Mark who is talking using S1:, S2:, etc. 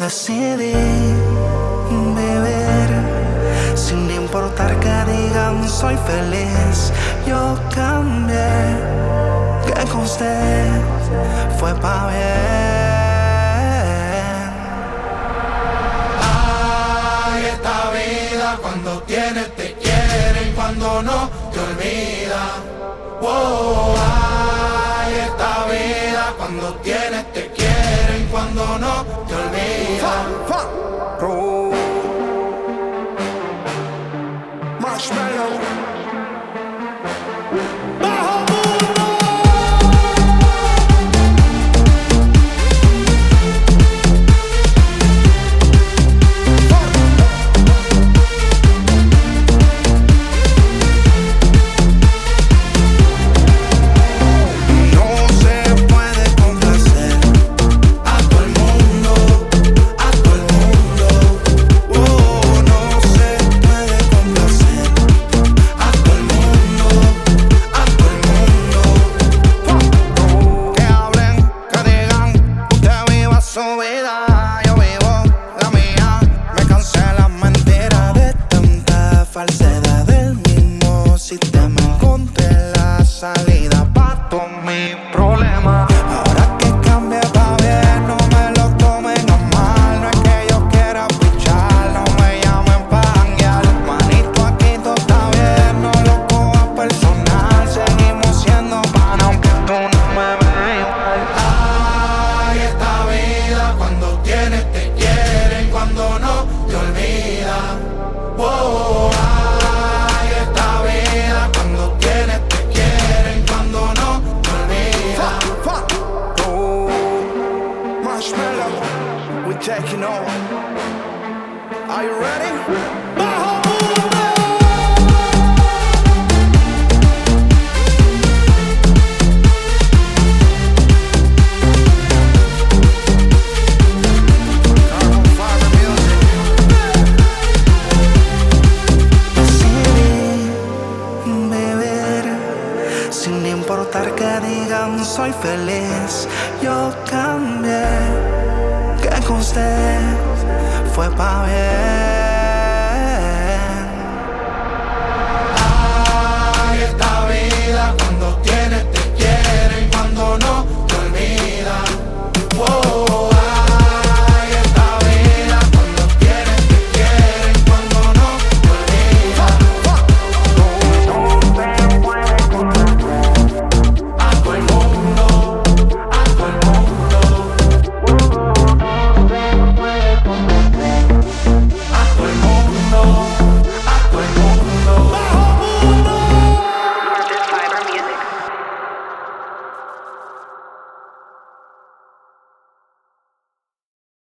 S1: Decidí vivir sin importar que digan soy feliz. Yo cambié, que con usted fue pa' bien.
S2: Ay, esta vida cuando tienes te quieren, cuando no te olvida. Wow, ay, esta vida cuando tienes te quieren, cuando no te olvida.
S1: Marshmallow. Yo vivo la mía, me cansé las mentiras de tanta falsedad del mismo sistema. Encontré la salida pa' todos mis problemas. Ahora que cambie pa' bien, no me lo tomen a mal. No es que yo quiera pichar, no me llamen pa' janguear. Manito, aquí todo está bien, no lo cojas personal. Seguimos siendo pana aunque tú no me veas mal.
S2: Ay, esta vida cuando tienes te quieren, cuando no te olvidan. Wow, ay, esta vida cuando tienes te quieren, cuando no te olvidan.
S1: Marshmallow, we taking over. Are you ready? Sin importar que digan soy feliz. Yo cambié, que con usted fue pa' bien.